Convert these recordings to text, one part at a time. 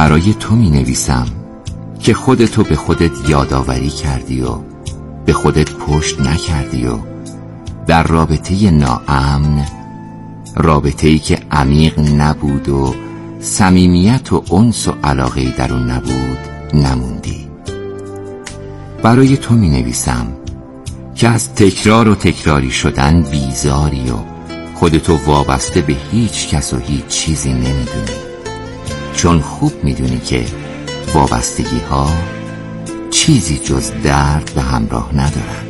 برای تو می نویسم که خودتو به خودت یادآوری کردی و به خودت پشت نکردی و در رابطه ناامن، رابطه‌ای که عمیق نبود و صمیمیت و انس و علاقه‌ای در اون نبود نموندی. برای تو می نویسم که از تکرار و تکراری شدن بیزاری و خودتو وابسته به هیچ کس و هیچ چیزی نمیدونی، چون خوب میدونی که وابستگی ها چیزی جز درد به همراه ندارن.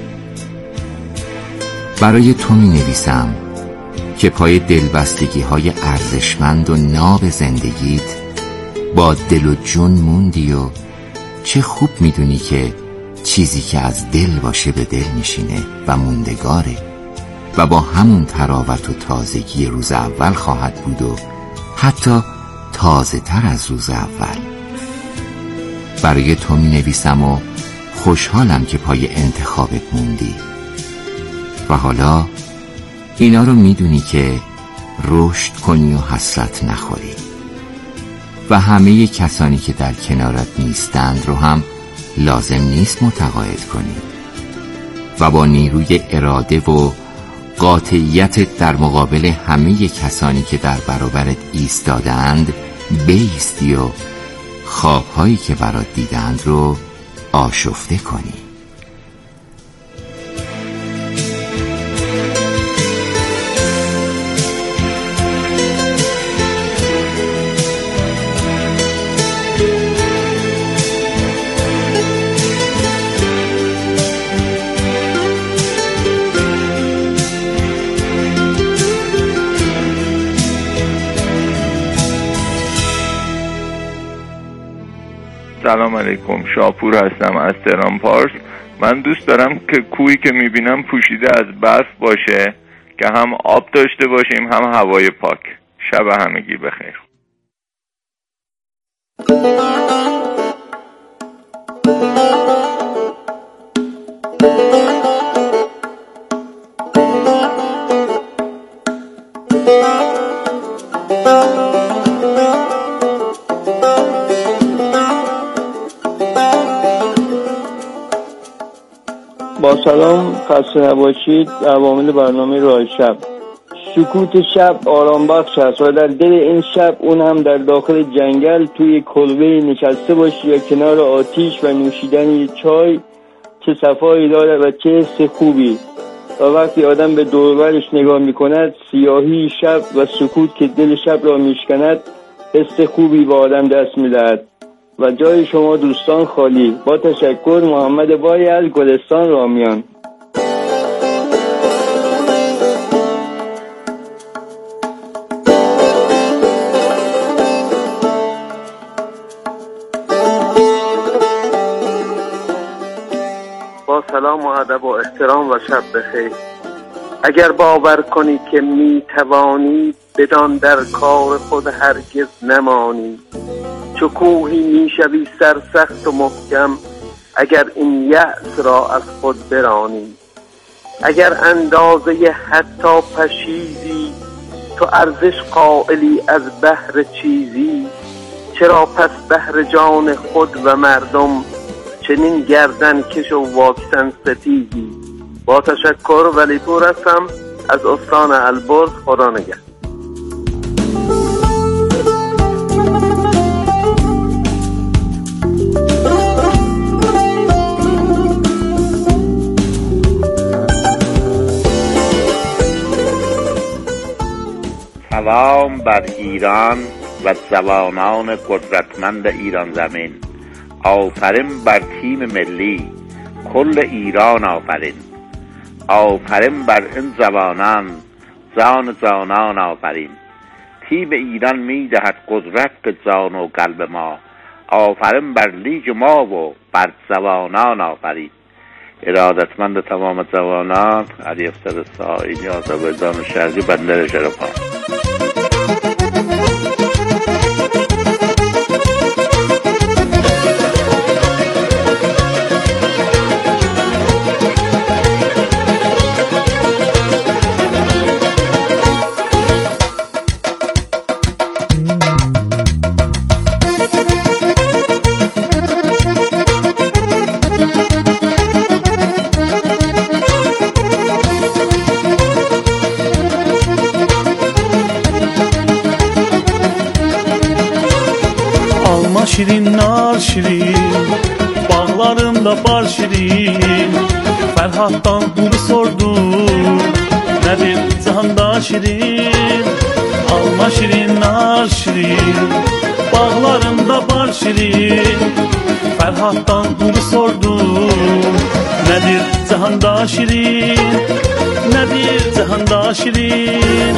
برای تو می نویسم که پای دلبستگی های ارزشمند و ناب زندگیت با دل و جون موندی و چه خوب میدونی که چیزی که از دل باشه به دل میشینه و موندگاره و با همون تراوت و تازگی روز اول خواهد بود و حتی تازه تر از روز اول. برای تو می نویسم و خوشحالم که پای انتخابت موندی و حالا اینا رو می دونی که رشد کنی و حسرت نخوری و همه کسانی که در کنارت نیستند رو هم لازم نیست متقاعد کنی و با نیروی اراده و قاطعیت در مقابل همه کسانی که در برابرت ایستادند بایستی و خوابهایی که برات دیدند رو آشفته کنی. سلام علیکم، شاپور هستم از تهران پارس. من دوست دارم که کویی که میبینم پوشیده از برف باشه که هم آب داشته باشیم هم هوای پاک. شب همگی بخیر. با سلام، خسته نباشید. عوامل برنامه راه شب. سکوت شب آرام بخش است و در دل این شب، اون هم در داخل جنگل، توی کلبه نشسته باشی یا کنار آتیش و نوشیدن چای، چه صفایی دارد و چه حس خوبی. و وقتی آدم به دور و برش نگاه میکند، سیاهی شب و سکوت که دل شب را میشکند، حس خوبی به آدم دست میدهد. و جای شما دوستان خالی. با تشکر، محمد بای از گلستان رامیان. با سلام و ادب و احترام و شب بخیر. اگر باور کنی که می توانی، بدان در کار خود هرگز نمانی. چو کوهی می شوی سرسخت و محکم، اگر این یأس را از خود برانی. اگر اندازه حتی پشیزی، تو ارزش قائلی از بهر چیزی. چرا پس بهر جان خود و مردم، چنین گردن کش و واکسن ستیزی. با تشکر، ولی پور هستم از استان البرز. خدا نگهدار. سلام بر ایران و جوانان قدرتمند ایران زمین. آفرین بر تیم ملی، کل ایران آفرین. آفرین بر این جوانان، جان جانان آفرین. تیم ایران می دهد قدرت به جان و قلب ما. آفرین بر لیگ ما و بر جوانان آفرین. ارادتمند تمام جوانان، علی افسر سائلی، آذربایجان شرقی، بندر شرفا. Dağlarında bar şirin Ferhat'tan bunu sordum Nedir cihanda şirin Alma şirin, nar şirin Bağlarında bar şirin Ferhat'tan bunu sordum Nedir cihanda şirin Nedir cihanda şirin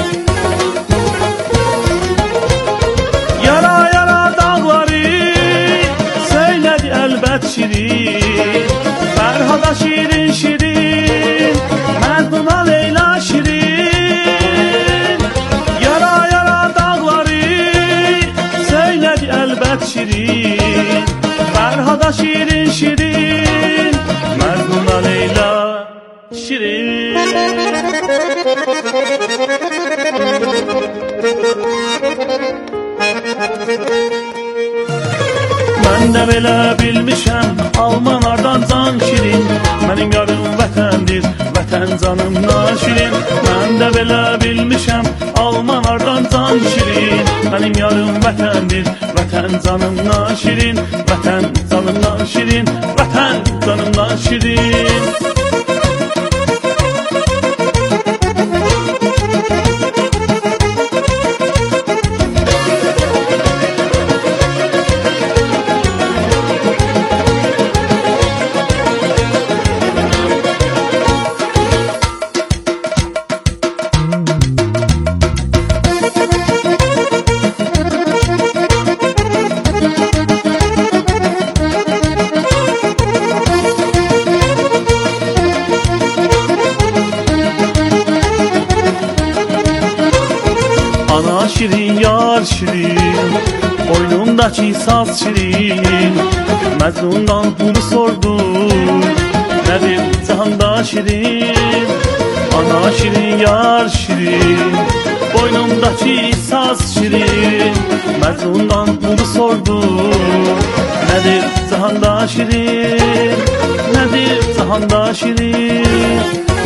Yara yara dağları Söyledi elbet şirin Ferhat'a şirin şirin Mecnun'a Leyla şirin Yara yara dağları Söyledi elbet şirin Ferhat'a şirin şirin Mecnun'a Leyla şirin Ben de belə bilmişəm Almanlardan can şirin Mənim yarım vətəndir Vətən canımdan şirin Mən də belə bilmişəm Almanlardan can şirin Mənim yarım vətəndir Vətən canımdan şirin Vətən canımdan şirin Vətən canımdan şirin Ana şirin, yar şirin Boynumdaki saz şirin Mecnun'dan bunu sordum Nedir cihanda şirin Ana şirin, yar şirin Boynumdaki saz şirin Mecnun'dan bunu sordum Nedir cihanda şirin Nedir cihanda şirin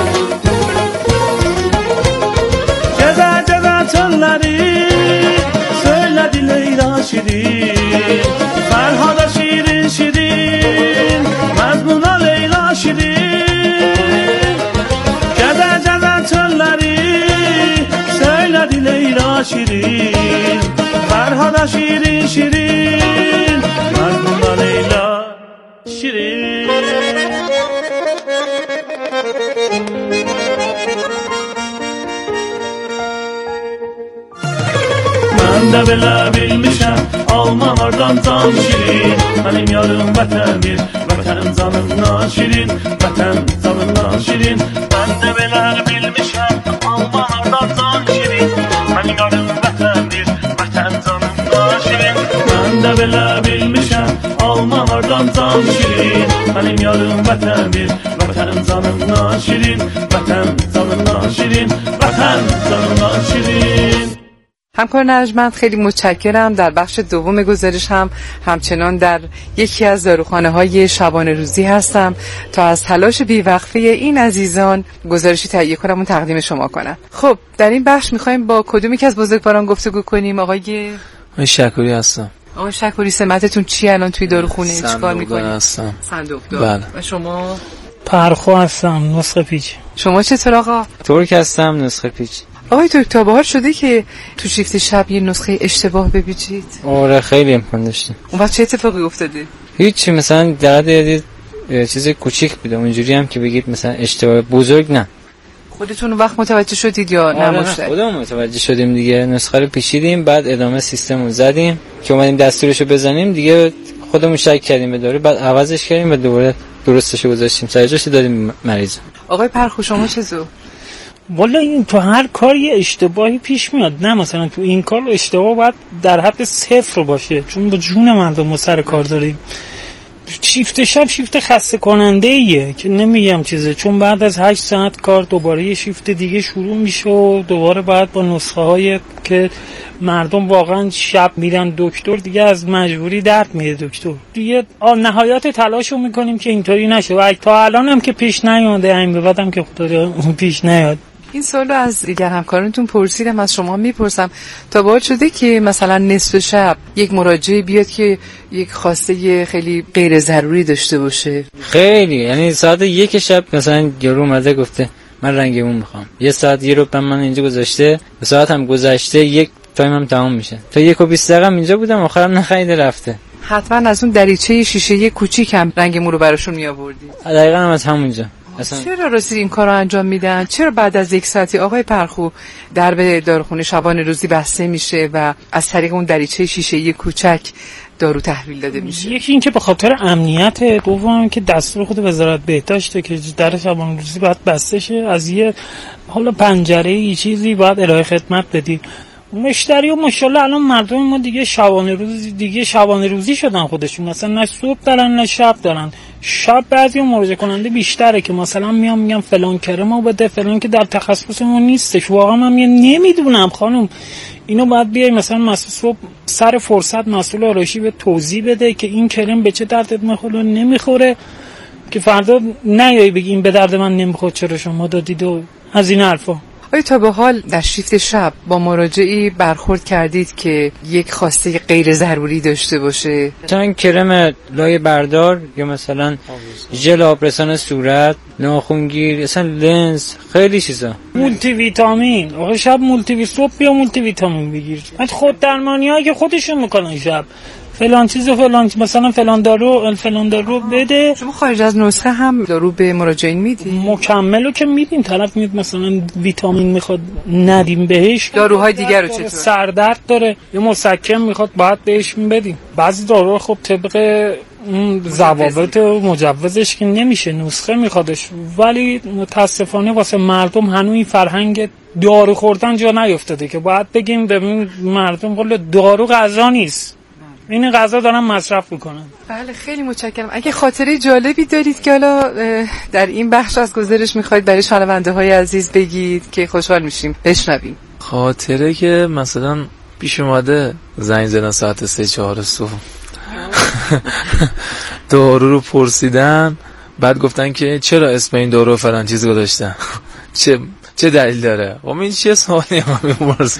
Çölleri söyledi Leyla şirin Ferhat'a şirin şirin Mecnun'a Leyla şirin Gede çölleri söyledi Leyla şirin Ferhat'a şirin şirin Mecnun'a Leyla şirin Ben de belə bilmişəm Almanlardan can şirin Mənim yarım vətəndir Vətən canımdan şirin Vətən canımdan şirin Ben de belə bilmişəm Almanlardan can şirin Mənim yarım vətəndir Vətən canımdan şirin Ben de belə bilmişəm Almanlardan can şirin Mənim yarım vətəndir Vətən canımdan şirin Vətən canımdan şirin Vətən canımdan şirin همکار نرجمند خیلی متشکرم. در بخش دوم گزارش هم همچنان در یکی از داروخانه‌های شبانه روزی هستم تا از تلاش بیوقفه این عزیزان گزارشی تهیه کنم و تقدیم شما کنم. خب در این بخش می‌خوایم با کدوم یک از بزرگواران گفتگو کنیم؟ آقای شکوری هستم. آقای شکوری سمتتون چیه الان توی داروخونه؟ چیکار می‌کنید؟ هستم. صندوقدار. بله. و شما؟ پرخو هستم، نسخه پیچ. شما چطور آقا؟ ترک هستم، نسخه پیچ. آقای ترک تا بهار شده که تو شیفت شب یه نسخه اشتباه بپیچید؟ آره خیلی امکان داشتیم. اون وقت چه اتفاقی افتاده؟ هیچی، مثلا در چیز کوچیک بوده، اونجوری هم که بگید مثلا اشتباه بزرگ نه. خودتون اون وقت متوجه شدید یا نه مشتری؟ خودمون متوجه شدیم دیگه، نسخه رو پیچیدیم، بعد ادامه سیستم رو زدیم که اومدیم دستورشو بزنیم دیگه، خودمون شک کردیم به دارو، بعد عوضش کردیم و دوباره درستشو گذاشتیم سر جاش دادیم مریض. آقای پرخو شما چطور؟ والا این تو هر کار یه اشتباهی پیش میاد، نه مثلا تو این کار اشتباه باید در حد 0 باشه، چون با جون مردم سر کار داریم. شیفت شب شیفت خسته کننده ایه که نمیگم چیزه، چون بعد از 8 ساعت کار دوباره یه شیفت دیگه شروع میشه و دوباره باید با نسخه های که مردم واقعا شب میرن دکتر دیگه از مجبوری درد میره دکتر دیگه، نهایت تلاشو میکنیم که اینطوری نشه و تا الان هم که پیش نیومده، این به بعدم که خدا پیش نیاد. این سوالو از دیگر همکارانتون پرسیدم، از شما میپرسم تا باید شده که مثلا نصف شب یک مراجعه بیاد که یک خواسته خیلی غیر ضروری داشته باشه؟ خیلی، یعنی ساعت 1 شب مثلا یارو اومده گفته من رنگ اون میخوام، 1 ساعت یه رو من اینجا گذاشته، به ساعت هم گذشته، یک تایم هم تمام میشه، تا 1 و 20 دقیقه اینجا بودم، آخرام نخریده رفته. حتما از اون دریچه شیشه کوچیک هم رنگ مو رو براشون میآوردی؟ دقیقاً هم از همونجا. چرا راستی این کارو انجام میدن؟ چرا بعد از 1 ساعتی آقای پرخو درب داروخونه شبانه روزی بسته میشه و از طریق اون دریچه شیشه‌ای کوچک دارو تحویل داده میشه؟ یکی این که به خاطر امنیت، دوم که دستور خود وزارت بهداشته که در شبانه روزی باید بسته شه، از یه حالا پنجره‌ای چیزی باید ارائه خدمت بدی. مشتری و ماشاءالله الان مردم ما دیگه شبانه روزی شدن خودشون، مثلا نه صبح دارن نه شب دارن. شب بعضی مراجعه کننده بیشتره که مثلا میگم فلان کرمو بده، فلان که در تخصص ما نیستش. واقعا من نمیدونم خانم، اینو باید بیای مثلا صبح سر فرصت مسئول آرایشی به توضیح بده که این کرم به چه دردت میخوره نمیخوره، که فردا نیای بگی این به درد من نمیخوره چرا شما دادید و از این حرفا. آیا تا به حال در شیفت شب با مراجعی برخورد کردید که یک خواسته غیر ضروری داشته باشه؟ مثلا کرم لایه بردار یا مثلا ژل آبرسان صورت، ناخنگیر، مثلا لنز، خیلی چیزا. مولتی ویتامین، آقا شب صبح بیا مولتی ویتامین بگیر. بعد خود درمانیایی که خودشون میکنن شب فلان چیز و فلان، مثلا فلان دارو بده. شما خارج از نسخه هم دارو به مراجعین میدین؟ مکملو که میدین، طرف میاد مثلا ویتامین میخواد ندیم بهش، داروهای دیگر رو چطور؟ سردرد داره یا مسکن میخواد باید بهش بدیم. بعضی داروها خب طبق ضوابط مجوزش که نمیشه، نسخه میخوادش، ولی متاسفانه واسه مردم هنوز این فرهنگ دارو خوردن جا نیافتاده که باید بگیم ببین مردم قول دارو غذا نیست، این غذا دارن مصرف میکنن. بله خیلی متشکرم. اگه خاطره جالبی دارید که حالا در این بخش از گزارش میخواید برای شنونده های عزیز بگید که خوشحال میشیم بشنویم. خاطره که مثلا پیش اومده زنگ زدن ساعت 3-4 صبح دارو رو پرسیدن، بعد گفتن که چرا اسم این دارو فلان چیز گذاشتن، چه دلیل داره؟ و این چه سوالی میپرسن؟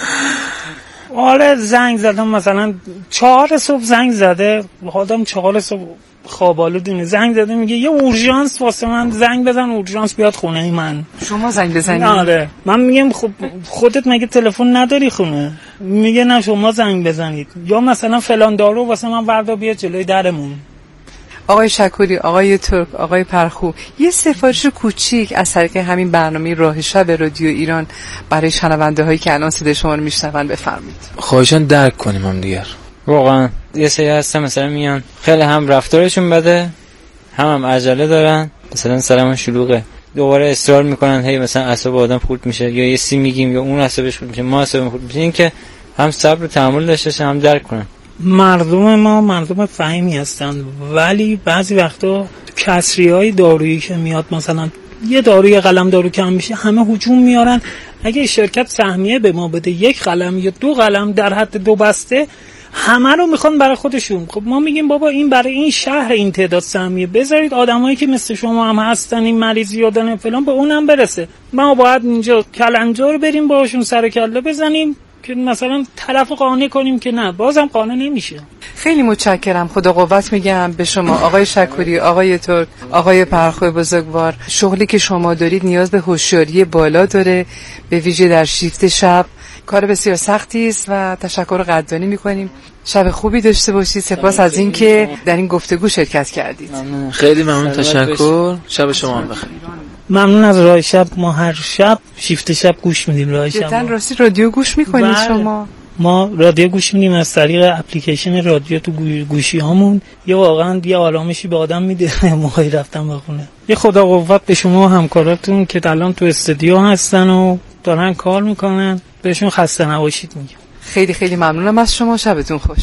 آره زنگ زدم مثلا 4 صبح زنگ زده، آدم 4 صبح خوابالودونه، زنگ زده میگه یه اورژانس واسه من زنگ بزن، اورژانس بیاد خونه من. شما زنگ بزنید؟ آره. من میگم خب خودت مگه تلفن نداری خونه؟ میگه نه شما زنگ بزنید، یا مثلا فلان دارو واسه من وردا بیاد جلوی درمون. آقای شکوری، آقای ترک، آقای پرخو، یه سفارش کوچیک از طریق همین برنامه راه شب رادیو ایران برای شنونده هایی که الان صدای شما رو میشنون بفرمایید. خواهشاً درک کنیم هم دیگر. واقعا یه سری هستن مثلا میان خیلی هم رفتارشون بده، هم عجله دارن، مثلا سرمون شلوغه، دوباره اصرار میکنن هی مثلا اعصاب آدم خورد میشه، یا یه سی میگیم یا اون اعصابش خورد میشه، ما اعصابمون خورد میشه. این که هم صبر و تحمل داشته باشه هم درک کنن. مردم ما مردم فهمی هستن، ولی بعضی وقتا کسریای دارویی که میاد مثلا یه داروی قلم دارو کم میشه همه هجوم میارن. اگه شرکت سهمیه به ما بده 1 قلم یا 2 قلم در حد 2 بسته، همه رو میخوان برای خودشون. خب ما میگیم بابا این برای این شهر این تعداد سهمیه بذارید، آدمایی که مثل شما هم هستن این مریضی دادن فلان به اونم برسه. ما باید اینجا کلنجار بریم باشون سر کله بزنیم که مثلا طرف قانع کنیم که نه، بازم قانع نمیشه. خیلی متشکرم، خدا قوت میگم به شما آقای شکوری، آقای ترک، آقای پرخو بزرگوار. شغلی که شما دارید نیاز به هوشیاری بالا داره، به ویژه در شیفت شب. کار بسیار سختی است و تشکر قدردانی میکنیم. شب خوبی داشته باشید. سپاس از اینکه در این گفتگو شرکت کردید. خیلی ممنون، تشکر. شب شما هم بخیر. ممنون از راه شب. ما هر شب شیفت شب گوش میدیم راه شب. جدا راستی رادیو گوش میکنید شما؟ ما رادیو گوش میدیم از طریق اپلیکیشن رادیو تو گوشی هامون. یه واقعا یه آرامشی به آدم میده موقعی رفتن بخونه. یه خدا قوت به شما و همکاراتون که الان تو استودیو هستن و دارن کار میکنن، بهشون خسته نباشید میگم. خیلی خیلی ممنونم از شما. شبتون خوش.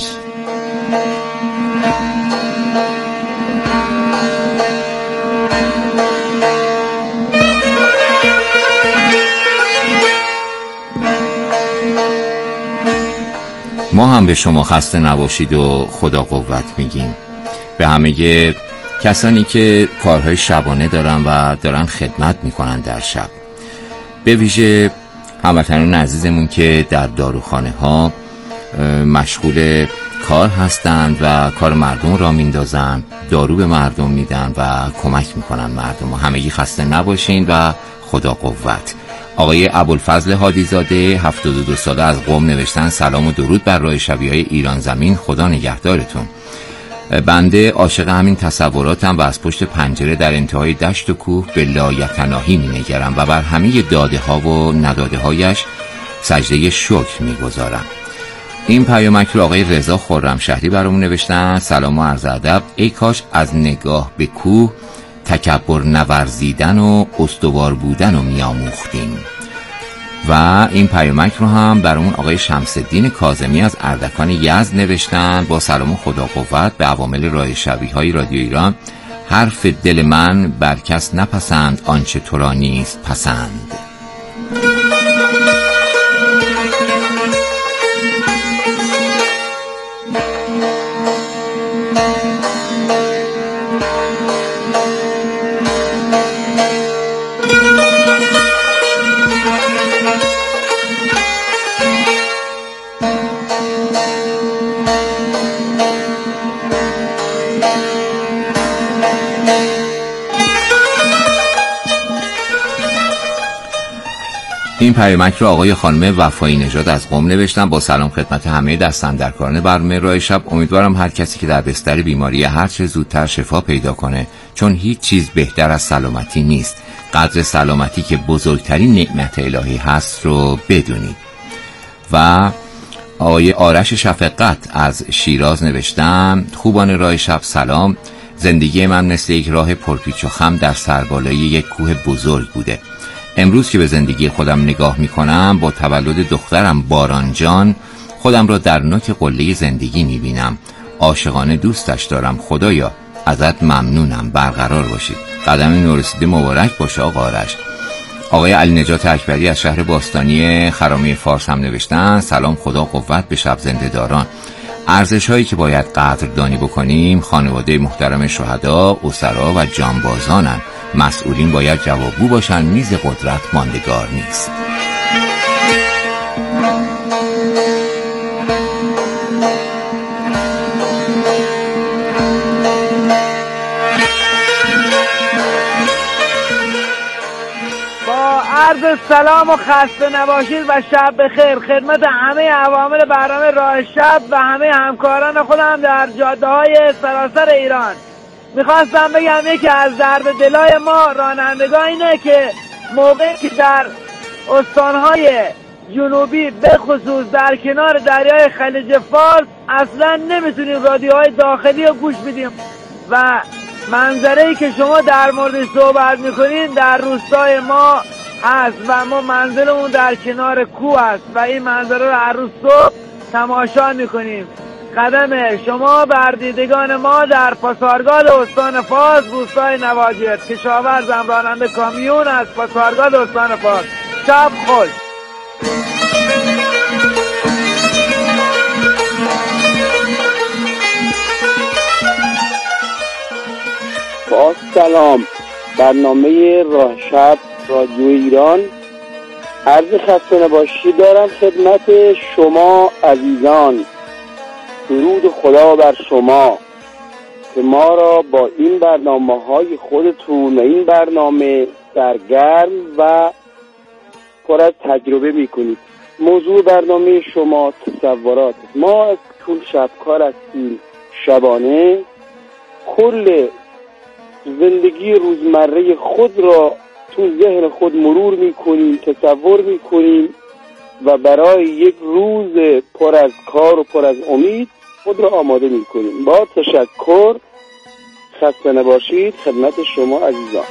ما هم به شما خسته نباشید و خدا قوت میگیم. به همه کسانی که کارهای شبانه دارن و دارن خدمت میکنن در شب. به ویژه هموطنان عزیزمون که در داروخانه ها مشغول کار هستند و کار مردم را میندازن، دارو به مردم میدن و کمک میکنن مردم. همگی خسته نباشین و خدا قوت. آقای ابوالفضل هادیزاده 72 ساله از قم نوشتن سلام و درود بر راه شبیه‌های ایران زمین، خدا نگهدارتون. بنده عاشق همین تصوراتم و از پشت پنجره در انتهای دشت و کوه به لایتناهی می‌نگرم و بر همه داده ها و نداده هایش سجده شکر می‌گذارم. این پیامک رو آقای رضا خرمشهری برامون نوشتن سلام و عرض ادب. ای کاش از نگاه به کوه تکبر نورزیدن و استوار بودن رو می‌آموختیم. و این پیامک رو هم برامون آقای شمس‌الدین کاظمی از اردکان یزد نوشتن با سلام و خدا قوت به عوامل راه شبیه‌های رادیو ایران. حرف دل من بر کس نپسند، آنچه تو را نیست پسند. این پیامک رو آقای خانم وفایی نژاد از قم نوشتن با سلام خدمت همه دستاندرکاران برنامه راه شب. امیدوارم هر کسی که در بستر بیماری هر چه زودتر شفا پیدا کنه، چون هیچ چیز بهتر از سلامتی نیست. قدر سلامتی که بزرگترین نعمت الهی هست رو بدونید. و آقای آرش شفقت از شیراز نوشتن خوبان راه شب سلام. زندگی من مثل یک راه پرپیچ و خم در سربالای یک کوه بزرگ بوده. امروز که به زندگی خودم نگاه میکنم با تولد دخترم باران جان خودم را در نوک قله زندگی میبینم. عاشقانه دوستش دارم. خدایا ازت ممنونم. برقرار باشید. قدم نورسیده مبارک باشه آقا آرش. آقای علی نجات اکبری از شهر باستانی خرامه فارس هم نوشتن سلام، خدا قوت به شب زنده داران. ارزش هایی که باید قدردانی بکنیم خانواده محترم شهدا، اسرا و جانبازانن. مسئولین باید جوابگو باشن. میز قدرت ماندگار نیست. با عرض سلام و خسته نباشید و شب بخیر خدمت همه عوامل برنامه راه شب و همه همکاران خودم در جاده های سراسر ایران. میخواستم بگم یکی از درد دلای ما رانندگان اینه که موقعی که در استانهای جنوبی به خصوص در کنار دریای خلیج فارس اصلا نمیتونیم رادیوهای داخلی رو گوش بدیم و منظره‌ای که شما در موردش صحبت میکنین در روستای ما هست و ما منزلمون در کنار کوه است و این منظره رو هر روز صبح تماشا میکنیم. قدم شما بر دیدگان ما در پاسارگاد استان فارس روستای نواجد. کشاورزم راننده کامیون از پاسارگاد استان فارس. شب خوش. با سلام، برنامه راه شب رادیو ایران. عرض خسته نباشید دارم خدمت شما عزیزان. درود خدا بر شما که ما را با این برنامه‌های خودتون و این برنامه سرگرم و پر از تجربه میکنید. موضوع برنامه شما تصورات. ما از طول شبکار هستیم. شبانه کل زندگی روزمره خود را تو ذهن خود مرور میکنیم، تصور میکنیم و برای یک روز پر از کار و پر از امید خود را آماده میکنیم. با تشکر، خسته نباشید خدمت شما عزیزان.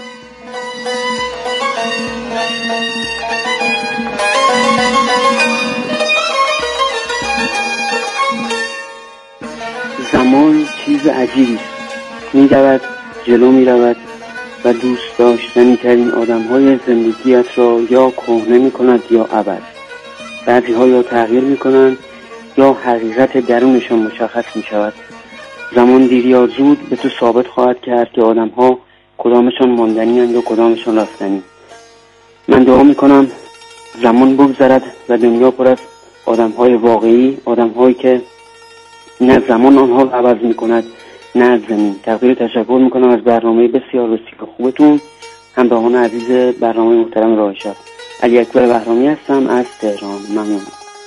زمان چیز عجیبی است، می‌رود جلو می‌رود و دوست داشتنی ترین آدم‌های زندگیت را یا کهنه می‌کند یا عوض. بعضی‌ها یا تغییر می‌کنند یا حقیقت درونشان مشخص می‌شود. زمان دیر یا زود به تو ثابت خواهد کرد که آدم‌ها کدامشان ماندنی‌اند و کدامشان رفتنی. من من دعا میکنم زمان بگذرد و دنیا پر از آدم‌های واقعی، آدم‌هایی که نه زمان آنها رو عوض میکند نه از زمین. تقدیر تشکر میکنم از برنامه بسیار بسیار خوبتون. همراهان عزیز برنامه محترم راه شب، علی اکبر بهرامی هستم از تهران. ممنون.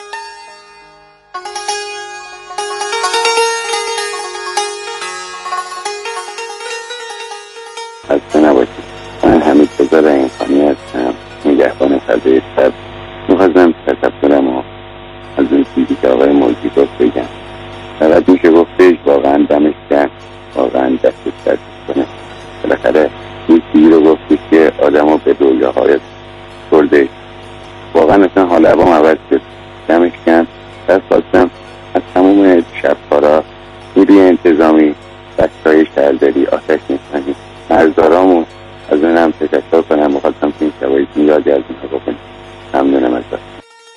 خسته نباشید. من حمید رضا رحیم‌خانی هستم، نگهبان فضای شب. می‌خواستم تشکرم از اون چیزی که آقای موجی گفت بگم. فقط میشه گفتش واقعا دمش گرم، واقعا دستش درد کنه. بالاخره این چیزی رو گفتش که آدم رو به رویاهای برده. واقعا اصلا حال هوام عوض شد. دمش گرم. دست خواستم از تموم شبکارا، نیروی انتظامی، بچه‌های شهرداری، آتش نشانی، مرزدارامو از اونم تشکر کنم. بخواستم که این شبایی یادی از اونها بکنم. ممنونم از دست.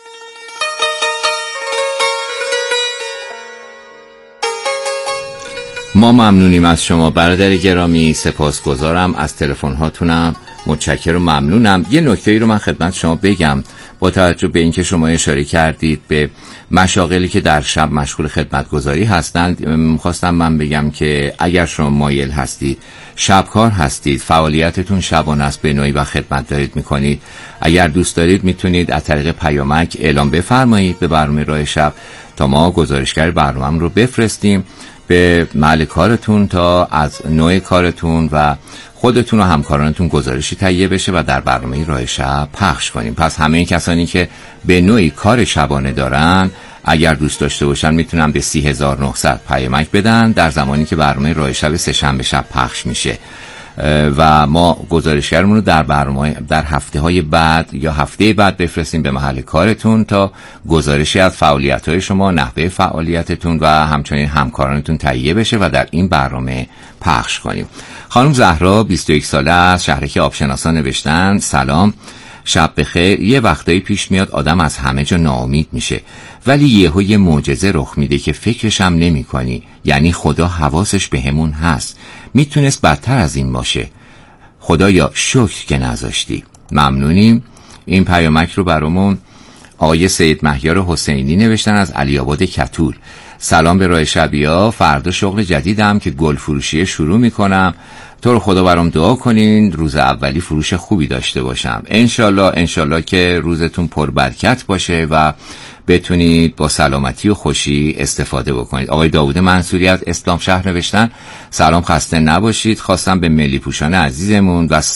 ما ممنونیم از شما برادر گرامی، سپاسگزارم از تلفن هاتونم، متشکرم و ممنونم. یه نکته‌ای رو من خدمت شما بگم. با توجه به اینکه شما اشاره کردید به مشاغلی که در شب مشغول خدمتگزاری هستند، می‌خواستم من بگم که اگر شما مایل هستید، شبکار هستید، فعالیتتون شبانه است، به نوعی و خدمت دارید می‌کنید، اگر دوست دارید میتونید از طریق پیامک اعلام بفرمایید به برنامه راه شب تا ما گزارشگر برنامه رو بفرستیم به محل کارتون تا از نوع کارتون و خودتون و همکارانتون گزارشی تهیه بشه و در برنامه راه شب پخش کنیم. پس همه کسانی که به نوعی کار شبانه دارن اگر دوست داشته باشن میتونن به 3900 پیامک بدن در زمانی که برنامه راه شب سه‌شنبه شب پخش میشه و ما گزارشگرمون رو در برنامه در هفته‌های بعد یا هفته بعد بفرستیم به محل کارتون تا گزارشی از فعالیت‌های شما، نحوه فعالیتتون و همچنین همکارانتون تهیه بشه و در این برنامه پخش کنیم. خانم زهرا 21 ساله از شهرک آبشناسا نوشتن: سلام، شب بخیر. یه وقتایی پیش میاد آدم از همه جا ناامید میشه، ولی یه معجزه رخ میده که فکرش هم نمی کنی. یعنی خدا حواسش بهمون هست. میتونست بدتر از این باشه. خدایا شکر که نذاشتی. ممنونیم. این پیامک رو برامون آقای سید مهیار حسینی نوشتن از علی آباد کتول. سلام به راه شبیا. فردا شغل جدیدم که گل فروشی شروع میکنم. تو رو خدا برام دعا کنین روز اولی فروش خوبی داشته باشم. انشالله که روزتون پربرکت باشه و بتونید با سلامتی و خوشی استفاده بکنید. آقای داوود منصوری از اسلام شهر نوشتن: سلام، خسته نباشید. خواستم به ملی پوشان عزیزمون و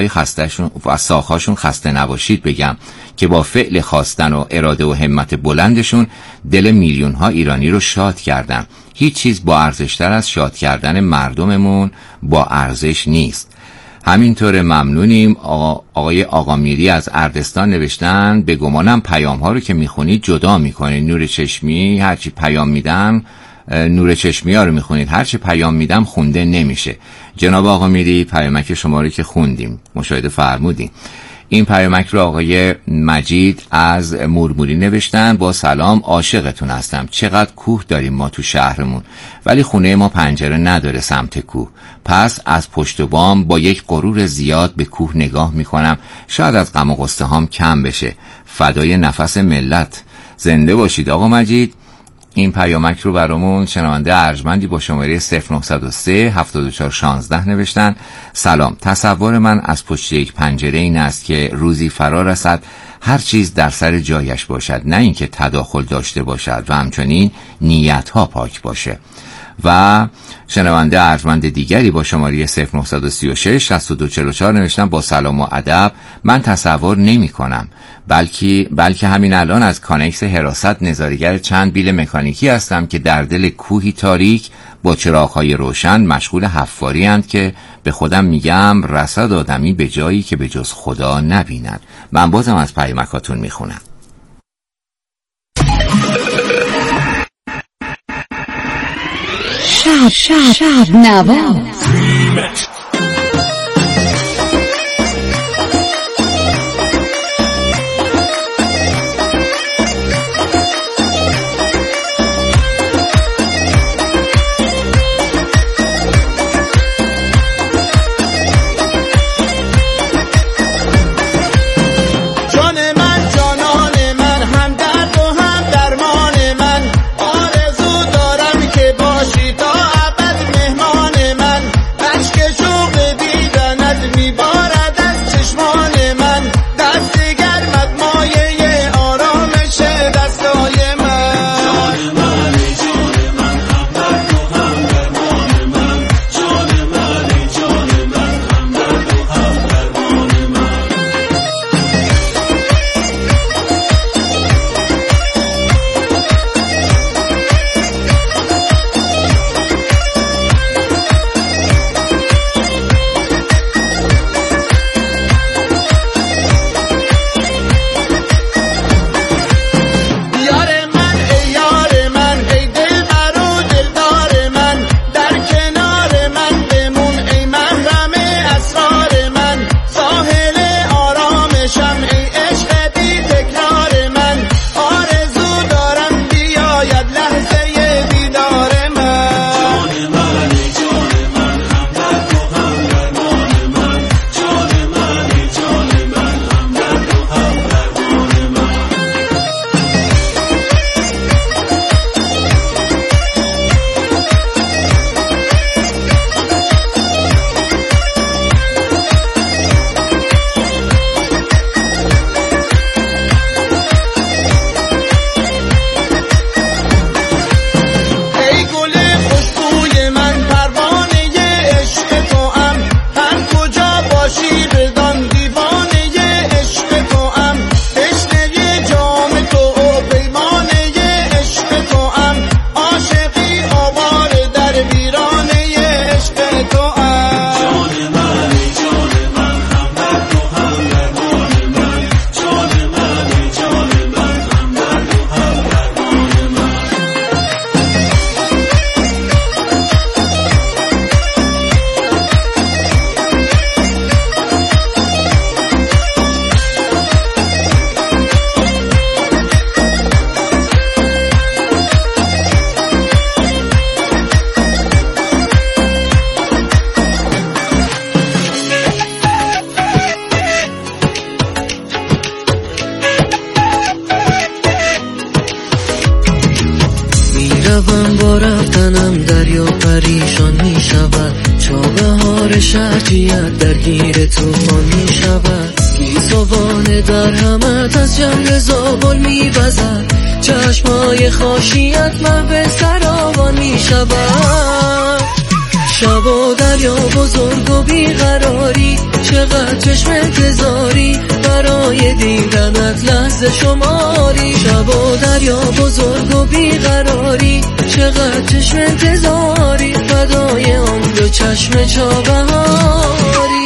ساقهاشون خسته نباشید بگم که با فعل خواستن و اراده و همت بلندشون دل میلیون ها ایرانی رو شاد کردن. هیچ چیز با ارزشتر از شاد کردن مردممون با ارزش نیست. همینطور ممنونیم. آقای آقا میری از اردستان نوشتن: به گمانم پیام ها رو که میخونید جدا میکنید. نور چشمی هرچی پیام میدم، نور چشمی ها رو میخونید، هرچی پیام میدم خونده نمیشه. جناب آقا میری پیامک شما رو که خوندیم مشاهده فرمودیم. این پیامک رو آقای مجید از مرموری نوشتن: با سلام، عاشقتون هستم. چقدر کوه داریم ما تو شهرمون، ولی خونه ما پنجره نداره سمت کوه. پس از پشت بام با یک غرور زیاد به کوه نگاه میکنم. شاید از غم و غصه هام کم بشه. فدای نفس ملت. زنده باشید آقا مجید. این پیامک رو برامون شنونده ارجمندی با شماره 0903 7416 نوشتن: سلام، تصور من از پشت یک پنجره این است که روزی فرا رسد هر چیز در سر جایش باشد، نه اینکه تداخل داشته باشد و همچنین نیت‌ها پاک باشه. و شنونده ارجمند دیگری با شماره 0936 6244 نوشتن: با سلام و ادب، من تصور نمی کنم بلکه همین الان از کانکس حراست نظارگر چند بیل مکانیکی هستم که در دل کوهی تاریک با چراغ‌های روشن مشغول حفاری اند که به خودم میگم رسد آدمی به جایی که به جز خدا نبیند. من بازم از پیامکاتون میخونم. شب نواز. پریشان می شود، چابهار شرجیت درگیر توفان می شود. گیسوان در همت از جنگ زابل می وزد، چشمای خاشیت محو سراوان می شود. شب و دریا بزرگ و بیقراری، چقدر چشم انتظاری برای دیدنت لحظه شماری. شب و دریا بزرگ و بیقراری، چقدر چشم انتظاری فدای آن دو چشم چابهاری.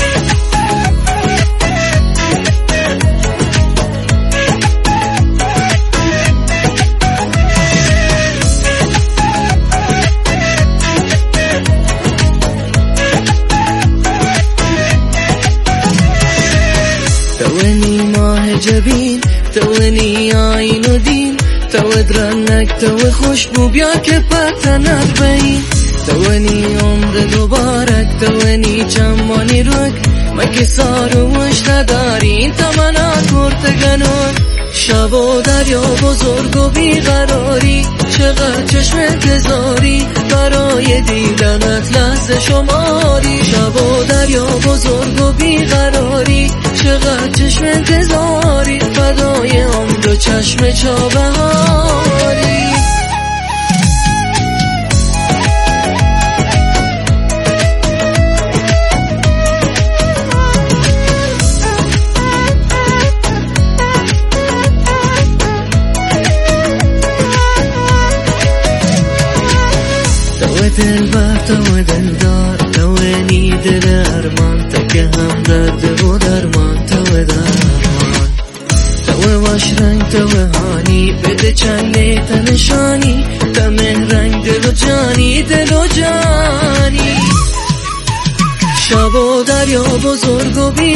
توانی ماه جبین، توانی آین و دین، تو درنک تو خوشبو بیا که پتنت بین. توانی عمر دوبارک، توانی چمانی رک، مکی ساروش نداری این تمنات پرتگنون. شب و دریا بزرگ و بیقراری، چقدر چشم انتظاری برای دیدنت لحظه شماری. شب و دریا بزرگ و بیقراری، چقدر چشم انتظاری فدای آن دو چشم چابهاری. تو دلبر، تو دلدار، توانی دل ارمان، تکه هم درد و درمان. تو درمان، تو واش رنگ، تو هانی، بده چند لیت نشانی، تمه رنگ دل و جانی، دل و جانی. شب و دریا بزرگ و